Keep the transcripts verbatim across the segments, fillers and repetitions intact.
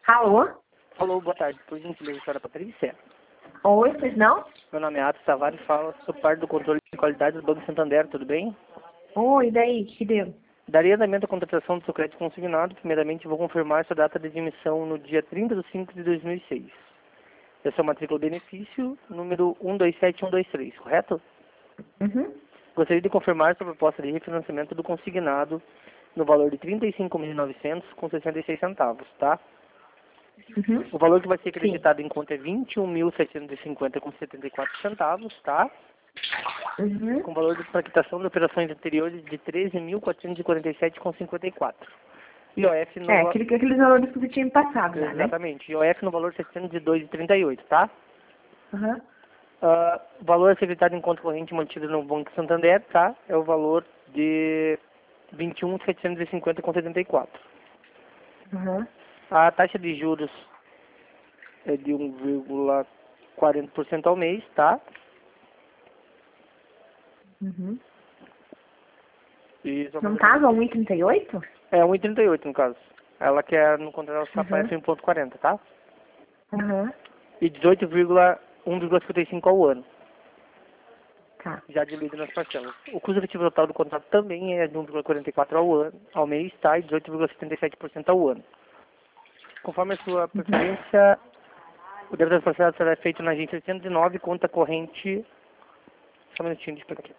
Alô? Alô, boa tarde. Por gentileza, senhora Patrícia. Oi, pois não? Meu nome é Atos Tavares, falo, sou parte do controle de qualidade do Banco Santander, tudo bem? Oi, e daí? Que deu? Daria andamento à contratação do seu crédito consignado. Primeiramente, vou confirmar sua data de admissão no dia trinta de cinco de dois mil e seis. Essa é a matrícula benefício, número um dois sete um dois três, correto? Uhum. Gostaria de confirmar sua proposta de refinanciamento do consignado no valor de trinta e cinco mil e novecentos com sessenta e seis centavos, tá? Uhum. O valor que vai ser Sim. acreditado em conta é vinte e um mil setecentos e cinquenta com setenta e quatro centavos, tá? Uhum. Com valor de quitação de operações anteriores de treze mil quatrocentos e quarenta e sete com cinquenta e quatro. I O F no É, va- aquele, aqueles valores que você tinha me passado já, né? Exatamente. I O F no valor setecentos e dois vírgula trinta e oito, tá? Uhum. Ah, o valor acreditado em conta corrente mantido no Banco Santander, tá? É o valor de vinte e um mil setecentos e cinquenta com setenta e quatro. Uhum. A taxa de juros é de um vírgula quarenta por cento ao mês, tá? Uhum. E só Não mais ou tava menos- um e trinta e oito? É um vírgula trinta e oito no caso. Ela quer no contrato Uhum. F um ponto quarenta, tá? Uhum. E dezoito vírgula um vírgula cinquenta e cinco ao ano, Tá. já diluído nas parcelas. O custo efetivo total do contrato também é de um vírgula quarenta e quatro ao ano, ao mês, tá? E dezoito vírgula setenta e sete por cento ao ano. Conforme a sua preferência, o débito das parcelas será feito na agência oitocentos e nove, conta corrente... Só um minutinho, deixa eu pegar aqui.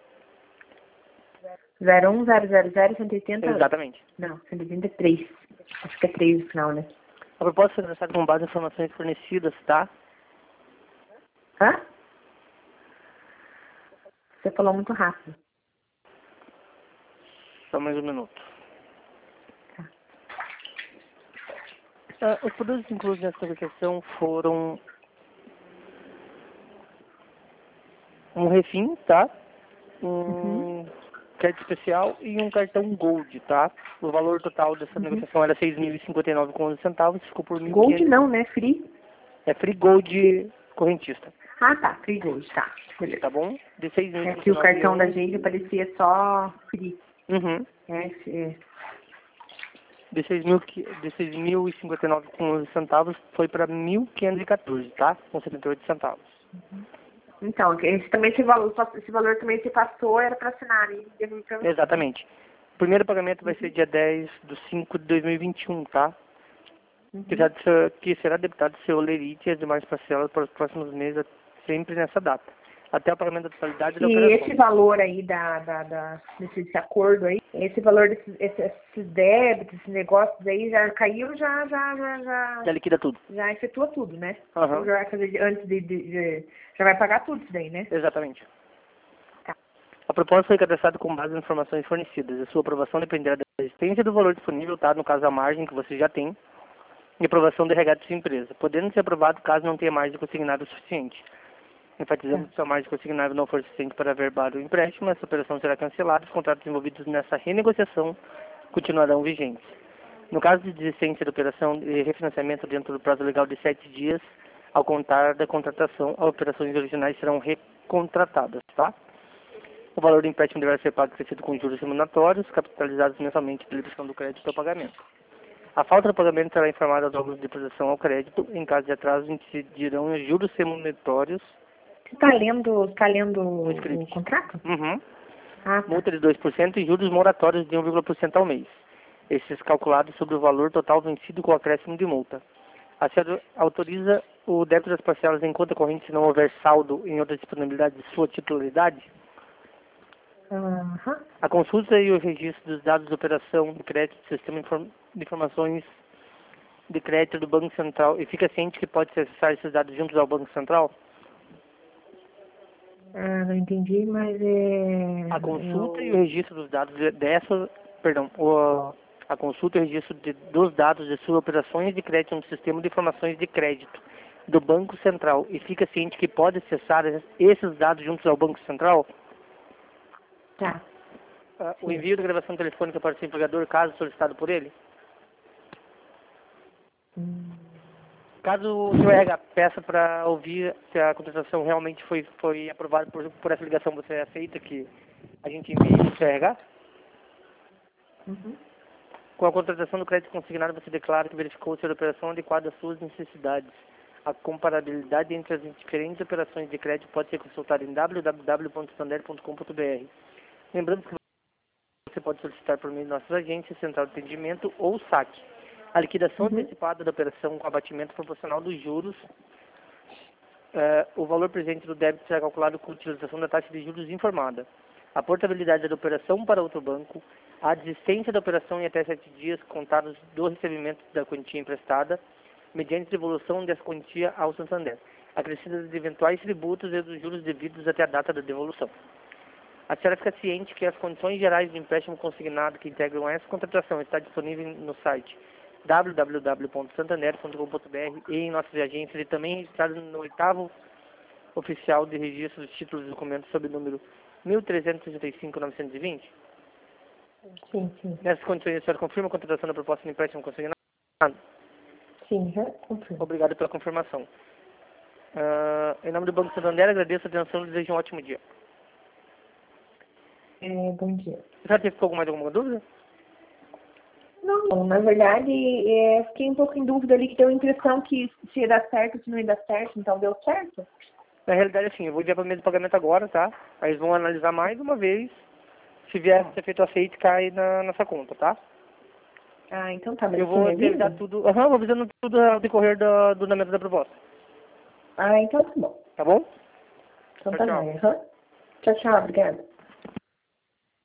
zero um zero zero zero cento e oitenta? Exatamente. Não, cento e oitenta e três. Acho que é três no final, né? A proposta foi lançada com base em informações fornecidas, tá? Hã? Você falou muito rápido. Só mais um minuto. Tá. Ah, os produtos incluídos nessa negociação foram um refim, tá? Uhum. Um crédito especial e um cartão Gold, tá? O valor total dessa Uhum. negociação era seis mil e cinquenta e nove com onze centavos, ficou por mil e Gold quinhentos. não, né? Free? É Free Gold correntista, Ah, tá. Free Gold, tá. Beleza. tá bom? De seis mil e É cinquenta que e o nove cartão da anos. gente aparecia só free. Uhum. É, é. De seis mil, qui- de seis mil e cinquenta e nove com onze centavos foi para mil quinhentos e quatorze, tá? Com setenta e oito centavos. Então, esse, também esse, valor, esse valor também se passou, era para assinar. E devolver pra você. Exatamente. O primeiro pagamento vai ser dia dez de cinco de dois mil e vinte e um, tá? Que, já, ser- que será debitado seu lerite e as demais parcelas para os próximos meses, sempre nessa data. Até o pagamento da totalidade da E operação. esse valor aí da, da, da, desse, desse acordo aí, esse valor desses esse- esses débitos, esses negócios aí já caiu, já, já, já, já, Já liquida tudo. já efetua tudo, né? Aham. Ou já vai fazer de- antes de, de, de- já vai pagar tudo isso daí, né? Exatamente. Tá. A proposta foi cadastrada com base em informações fornecidas. A sua aprovação dependerá da existência do valor disponível, tá? No caso, a margem que você já tem, e aprovação do regate de sua empresa, podendo ser aprovado caso não tenha margem consignada o suficiente. Enfatizamos Tá. que se a margem consignada não for suficiente para averbar o empréstimo, essa operação será cancelada e os contratos envolvidos nessa renegociação continuarão vigentes. No caso de desistência da operação de refinanciamento dentro do prazo legal de sete dias, ao contar da contratação, as operações originais serão recontratadas, tá? O valor do empréstimo deverá ser pago crescido com juros remuneratórios, capitalizados mensalmente pela emissão do crédito ao pagamento. A falta do pagamento será informada aos órgãos de proteção ao crédito. Em caso de atraso, incidirão os juros remuneratórios. Você tá lendo, tá lendo o, Script. o contrato? Uhum. Ah, tá. Multa de dois por cento e juros moratórios de um vírgula por cento ao mês. Esses calculados sobre o valor total vencido com acréscimo de multa. A senhora autoriza o débito das parcelas em conta corrente se não houver saldo em outra disponibilidade de sua titularidade? Aham. A consulta e o registro dos dados de operação de crédito do Sistema Inform- de Informações de Crédito do Banco Central e fica ciente que pode acessar esses dados juntos ao Banco Central? Ah, não entendi, mas é... A consulta eu- e o registro dos dados de- dessa, perdão, o, a consulta e o registro de, dos dados de suas operações de crédito no Sistema de Informações de Crédito do Banco Central e fica ciente que pode acessar esses dados juntos ao Banco Central? Tá. Ah, o Sim. envio da gravação telefônica para o seu empregador, caso solicitado por ele? Hum. Caso o seu R H peça para ouvir se a contratação realmente foi, foi aprovada por, por essa ligação, você aceita que a gente envie o seu R H? Uhum. Com a contratação do crédito consignado, você declara que verificou ser a operação adequada às suas necessidades. A comparabilidade entre as diferentes operações de crédito pode ser consultada em w w w ponto santander ponto com ponto b r. Lembrando que você pode solicitar por meio de nossas agências, central de atendimento ou saque. A liquidação Uhum. antecipada da operação com abatimento proporcional dos juros. Uh, o valor presente do débito será calculado com a utilização da taxa de juros informada. A portabilidade da operação para outro banco. A desistência da operação em até sete dias contados do recebimento da quantia emprestada, mediante devolução dessa quantia ao Santander, acrescidas de eventuais tributos e dos juros devidos até a data da devolução. A senhora fica ciente que as condições gerais do empréstimo consignado que integram essa contratação está disponível no site w w w ponto santander ponto com ponto b r e em nossas agências e também registrado no oitavo oficial de registro dos títulos e documentos sob o número mil trezentos e sessenta e cinco ponto novecentos e vinte. Sim, sim. Nessas condições, a senhora confirma a contratação da proposta de empréstimo consignado? Sim, já confirmo. Obrigado pela confirmação. Uh, em nome do Banco Santander, agradeço a atenção e desejo um ótimo dia. É, bom dia. A senhora teve mais alguma dúvida? Não, na verdade, é, fiquei um pouco em dúvida ali, que deu a impressão que se ia dar certo, se não ia dar certo, então deu certo? Na realidade, assim, eu vou enviar para o meio do pagamento agora, tá? Aí eles vão analisar mais uma vez. Se vier a ser feito aceite, cai na nossa conta, tá? Ah, então tá, mas Eu você vou me avisa? avisar tudo. Aham, vou avisando tudo ao decorrer do, do andamento da proposta. Ah, então tá bom. Tá bom? Então Tchau, tá tchau. bom. Aham. Tchau, tchau, obrigada.